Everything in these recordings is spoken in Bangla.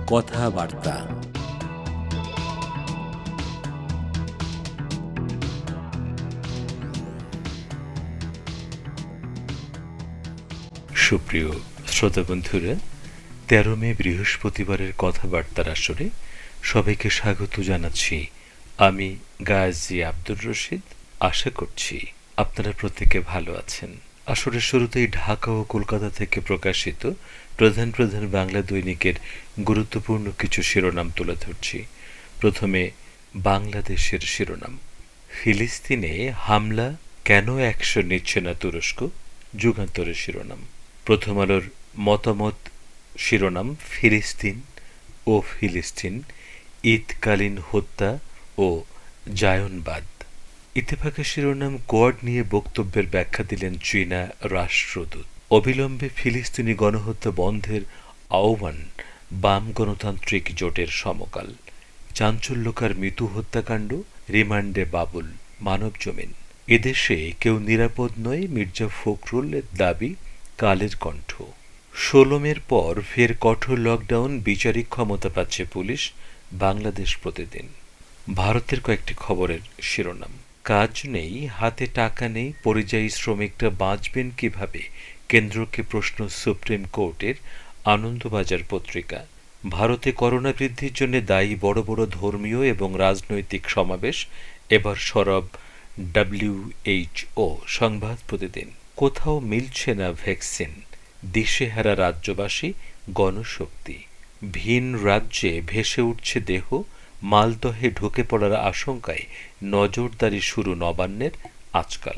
কথাবার্তা। সুপ্রিয় শ্রোতা বন্ধুরা, ১৩ মে বৃহস্পতিবারের কথাবার্তার আসরে সবাইকে স্বাগত জানাচ্ছি। আমি গাজী আব্দুর রশিদ। আশা করছি আপনারা প্রত্যেকে ভালো আছেন। আসরের শুরুতেই ঢাকা ও কলকাতা থেকে প্রকাশিত প্রধান প্রধান বাংলা দৈনিকের গুরুত্বপূর্ণ কিছু শিরোনাম তুলে ধরছি। প্রথমে বাংলাদেশের শিরোনাম। ফিলিস্তিনে হামলা, কেন অ্যাকশন নিচ্ছে না তুরস্ক? যুগান্তরের শিরোনাম। প্রথম আলোর মতামত শিরোনাম, ফিলিস্তিন ও ফিলিস্তিন, ঈদকালীন হত্যা ও জায়নবাদ। ইত্তেফাকের শিরোনাম, কোয়াড নিয়ে বক্তব্যের ব্যাখ্যা দিলেন চীনা রাষ্ট্রদূত। অবিলম্বে ফিলিস্তিনি গণহত্যা বন্ধের আহ্বান বাম গণতান্ত্রিক জোটের সমকাল। চাঞ্চল্যকর মিতু হত্যাকাণ্ড, রিমান্ডে বাবুল। মানবজমিন। এদেশে কেউ নিরাপদ নয়, মির্জা ফখরুলের দাবি, কালের কণ্ঠ। ১৬ মের পর ফের কঠোর লকডাউন, বিচারিক ক্ষমতা পাচ্ছে পুলিশ। বাংলাদেশ প্রতিদিন। ভারতের কয়েকটি খবরের শিরোনাম। কাজ নেই, হাতে টাকা নেই, পরিযায়ী শ্রমিকরা বাঁচবেন কিভাবে? কেন্দ্রকে প্রশ্ন সুপ্রিম কোর্টের। আনন্দবাজার পত্রিকা। ভারতে করোনা বৃদ্ধির জন্য দায়ী বড় বড় ধর্মীয় এবং রাজনৈতিক সমাবেশ, এবার সরব WHO। সংবাদ প্রতিদিন। কোথাও মিলছে না ভ্যাকসিন, দিশেহারা রাজ্যবাসী, গণশক্তি। ভিন রাজ্যে ভেসে উঠছে দেহ, মালদহে ঢুকে পড়ার আশঙ্কায় নজরদারি শুরু নবান্নের আজকাল।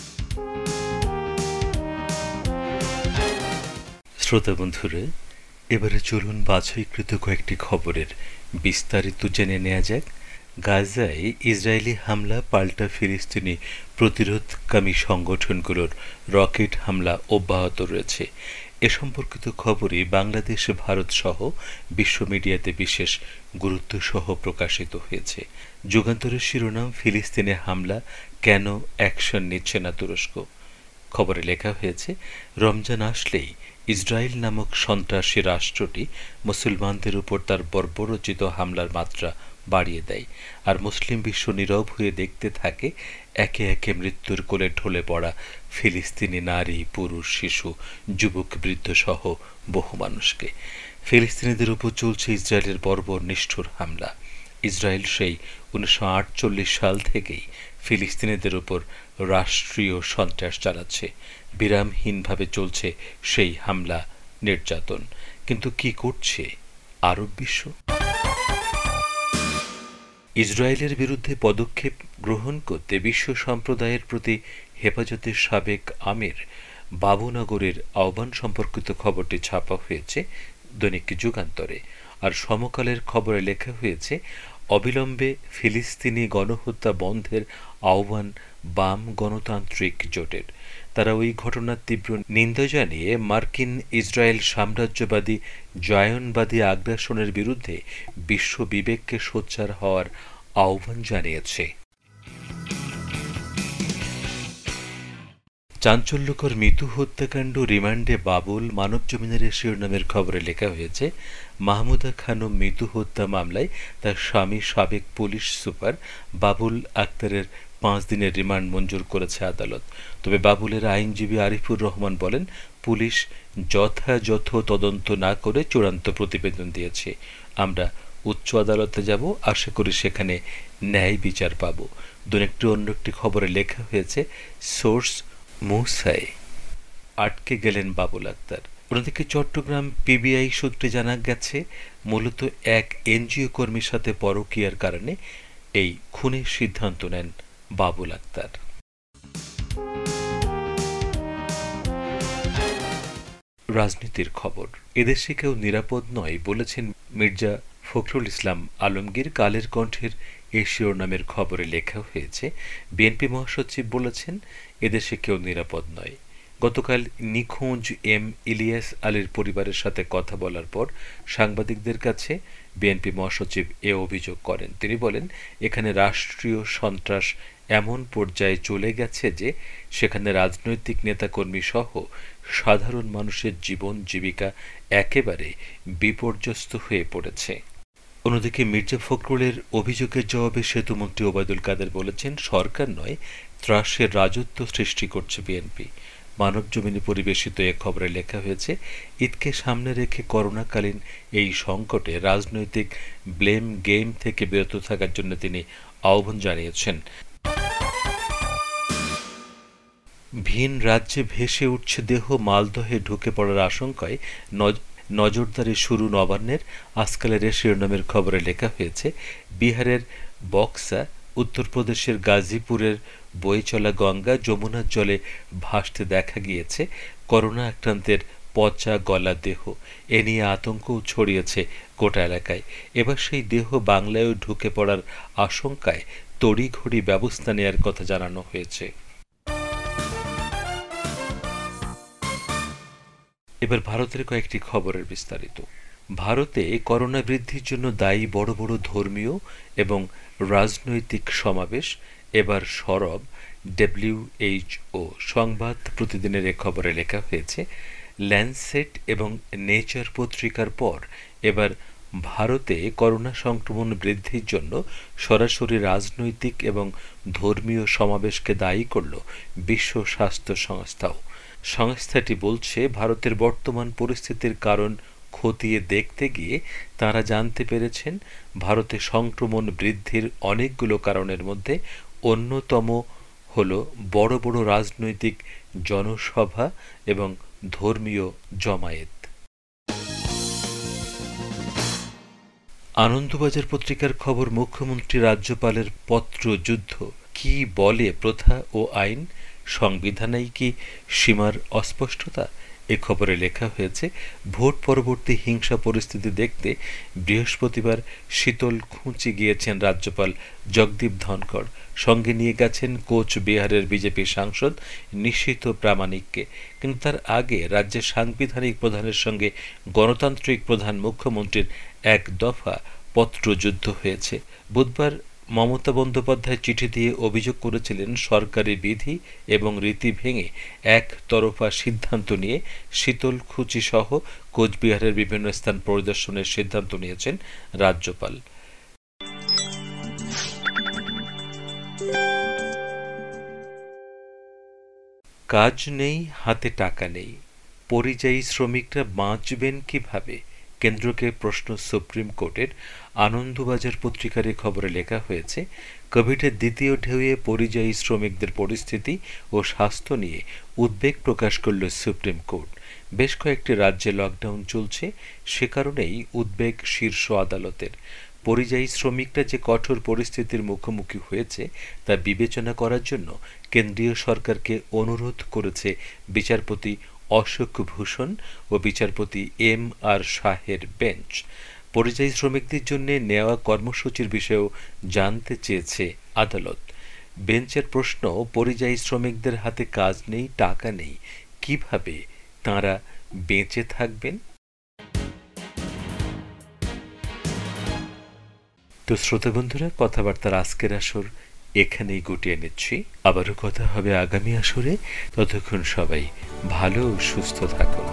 শ্রোতা বন্ধুরা, এবারে চলুন বাছাইকৃত কয়েকটি খবরের বিস্তারিত জেনে নেওয়া যাক। গাজায় ইসরায়েলি হামলা পাল্টা ফিলিস্তিনি প্রতিরোধকামী সংগঠনগুলোর রকেট হামলা অব্যাহত রয়েছে। এ সম্পর্কিত খবরই বাংলাদেশ, ভারত সহ বিশ্ব মিডিয়াতে বিশেষ গুরুত্বসহ প্রকাশিত হয়েছে। যুগান্তরের শিরোনাম, ফিলিস্তিনে হামলা, কেন অ্যাকশন নিচ্ছে না তুরস্ক? খবরে লেখা হয়েছে, রমজান আসলেই ইসরায়েল নামক সন্ত্রাসী রাষ্ট্রটি মুসলমানদের উপর তার বর্বরোচিত হামলার মাত্রা বাড়িয়ে দেয়, আর মুসলিম বিশ্ব নীরব হয়ে দেখতে থাকে একে একে মৃত্যুর কোলে ঢলে পড়া ফিলিস্তিনি নারী, পুরুষ, শিশু, যুবক, বৃদ্ধ সহ বহু মানুষকে। ফিলিস্তিনিদের উপর চলছে ইসরায়েলের বর্বর নিষ্ঠুর হামলা। ইসরায়েল সেই ১৯৪৮ সাল থেকেই ফিলিস্তিনিদের উপর রাষ্ট্রীয় সন্ত্রাস চালাচ্ছে। বিরামহীনভাবে চলছে সেই হামলা, নির্যাতন। কিন্তু কি করছে আরব বিশ্ব? ইসরায়েলের বিরুদ্ধে পদক্ষেপ গ্রহণ করতে বিশ্ব সম্প্রদায়ের প্রতি হেফাজতের সাবেক আমির বাবুনগরের আহ্বান সম্পর্কিত খবরটি ছাপা হয়েছে দৈনিক যুগান্তরে। আর সমকালের খবরে লেখা হয়েছে, অবিলম্বে ফিলিস্তিনি গণহত্যা বন্ধের আহ্বান বাম গণতান্ত্রিক জোটের। তারা ওই ঘটনার তীব্র নিন্দা জানিয়ে মার্কিন ইসরায়েল সাম্রাজ্যবাদী জায়নবাদী আগ্রাসনের বিরুদ্ধে বিশ্ব বিবেককে সোচ্চার হওয়ার আহ্বান জানিয়েছে। চাঞ্চল্যকর মিতু হত্যাকাণ্ড, রিমান্ডে বাবুল। মানবজমিনের শিরোনামের খবরে লেখা হয়েছে, মাহমুদা খানম মিতু হত্যা মামলায় তার স্বামী সাবেক পুলিশ সুপার বাবুল আক্তারের ৫ দিনের রিমান্ড মঞ্জুর করেছে আদালত। তবে বাবুলের আইনজীবী আরিফুর রহমান বলেন, পুলিশ যথাযথ তদন্ত না করে চূড়ান্ত প্রতিবেদন দিয়েছে। আমরা উচ্চ আদালতে যাব, আশা করি সেখানে ন্যায় বিচার পাব। দৈনিকটি অন্য একটি খবরে লেখা হয়েছে, সোর্স মূসায় আটকে গেলেন বাবুল আক্তার। অন্যদিকে চট্টগ্রাম পিবিআই সূত্রে জানা গেছে, মূলত এক এনজিও কর্মীর সাথে পরকীয়ার কারণে এই খুনের সিদ্ধান্ত নেন বাবুল আক্তার। রাজনীতির খবর। এদেশে কেউ নিরাপদ নয় বলেছেন মির্জা ফখরুল ইসলাম আলমগীর। কালের কণ্ঠের এই শিরোনামের খবরে লেখা হয়েছে, বিএনপি মহাসচিব বলেছেন, এদেশে কেউ নিরাপদ নয়। গতকাল নিখোঁজ এম ইলিয়াস আলীর পরিবারের সাথে কথা বলার পর সাংবাদিকদের কাছে বিএনপি মহাসচিব এ অভিযোগ করেন। তিনি বলেন, এখানে রাষ্ট্রীয় সন্ত্রাস এমন পর্যায়ে চলে গেছে যে সেখানে রাজনৈতিক নেতাকর্মী সহ সাধারণ মানুষের জীবন জীবিকা একেবারে বিপর্যস্ত হয়ে পড়েছে। অন্যদিকে মির্জা ফখরুলের অভিযোগের জবাবে সেতুমন্ত্রী ওবায়দুল কাদের বলেছেন, সরকার নয়, ত্রাসের রাজত্ব সৃষ্টি করছে বিএনপি। মানবজমিনে পরিবেশিত এ খবরে লেখা হয়েছে, ঈদকে সামনে রেখে করোনাকালীন এই সংকটে রাজনৈতিক ব্লেম গেম থেকে বিরত থাকার জন্য তিনি আহ্বান জানিয়েছেন। ভিন রাজ্যে ভেসে উঠছে দেহ, মালদহে ঢুকে পড়ার আশঙ্কায় নজরদারি শুরু নবান্নের। আজকালের শিরোনামের খবরে লেখা হয়েছে, বিহারের বক্সা, উত্তরপ্রদেশের গাজীপুরের বয়ে চলা গঙ্গা যমুনার জলে ভাসতে দেখা গিয়েছে করোনা আক্রান্তের পচা গলা দেহ। এ নিয়ে আতঙ্কও ছড়িয়েছে গোটা এলাকায়। এবার সেই দেহ বাংলায়ও ঢুকে পড়ার আশঙ্কায় তড়িঘড়ি ব্যবস্থা নেয়ার কথা জানানো হয়েছে। এবার ভারতের কয়েকটি খবরের বিস্তারিত। ভারতে করোনা বৃদ্ধির জন্য দায়ী বড় বড় ধর্মীয় এবং রাজনৈতিক সমাবেশ এবার সরব WHO। সংবাদ প্রতিদিনের এ খবরে লেখা হয়েছে, ল্যান্ডসেট এবং নেচার পত্রিকার পর এবার ভারতে করোনা সংক্রমণ বৃদ্ধির জন্য সরাসরি রাজনৈতিক এবং ধর্মীয় সমাবেশকে দায়ী করল বিশ্ব স্বাস্থ্য সংস্থাও। সংস্থাটি বলছে, ভারতের বর্তমান পরিস্থিতির কারণ খতিয়ে দেখতে গিয়ে তাঁরা জানতে পেরেছেন, ভারতে সংক্রমণ বৃদ্ধির অনেকগুলো কারণের মধ্যে অন্যতম হল বড় বড় রাজনৈতিক জনসভা এবং ধর্মীয় জমায়েত। আনন্দবাজার পত্রিকার খবর, মুখ্যমন্ত্রী রাজ্যপালের পত্রযুদ্ধ, কি বলে প্রথা ও আইন, সংবিধানেই কি সীমার অস্পষ্টতা? এ খবরে লেখা হয়েছে, ভোট পরবর্তী হিংসা পরিস্থিতি দেখতে বৃহস্পতিবার শীতলকুচি গিয়েছেন রাজ্যপাল জগদীপ ধনখড়। সঙ্গে নিয়ে গেছেন কোচবিহারের বিজেপি সাংসদ নিশীথ প্রামাণিককে। কিন্তু তার আগে রাজ্যের সাংবিধানিক প্রধানের সঙ্গে গণতান্ত্রিক প্রধান মুখ্যমন্ত্রীর এক দফা পত্রযুদ্ধ হয়েছে। বুধবার মমতা বন্দ্যোপাধ্যায় চিঠি দিয়ে অভিযোগ করেছিলেন, সরকারি বিধি এবং রীতি ভেঙে একতরফা সিদ্ধান্ত নিয়ে শীতলকুচি সহ কোচবিহারের বিভিন্ন স্থান পরিদর্শনের সিদ্ধান্ত নিয়েছেন রাজ্যপাল। কাজ নেই, হাতে টাকা নেই, পরিযায়ী শ্রমিকরা বাঁচবেন কিভাবে? কেন্দ্রকে প্রশ্ন সুপ্রিম কোর্টের। আনন্দবাজার পত্রিকার খবরে লেখা হয়েছে, কোভিডের দ্বিতীয় ঢেউয়ে পরিযায়ী শ্রমিকদের পরিস্থিতি ও স্বাস্থ্য নিয়ে উদ্বেগ প্রকাশ করল সুপ্রিম কোর্ট। বেশ কয়েকটি রাজ্যে লকডাউন চলছে, সে কারণেই উদ্বেগ শীর্ষ আদালতের। পরিযায়ী শ্রমিকরা যে কঠোর পরিস্থিতির মুখোমুখি হয়েছে তা বিবেচনা করার জন্য কেন্দ্রীয় সরকারকে অনুরোধ করেছে বিচারপতি অশোক ভূষণ ও বিচারপতি MR শাহের বেঞ্চ। পরিযায়ী শ্রমিকদের জন্য নেওয়া কর্মসূচির বিষয়েও জানতে চেয়েছে আদালত। বেঞ্চের প্রশ্ন, পরিযায়ী শ্রমিকদের হাতে কাজ নেই, টাকা নেই, কিভাবে তাঁরা বেঁচে থাকবেন? তো শ্রোতা বন্ধুরা, কথাবার্তার আজকের আসর এখানেই গুটিয়ে নিচ্ছি। আবারও কথা হবে আগামী আসরে। ততক্ষণ সবাই ভালো ও সুস্থ থাকুন।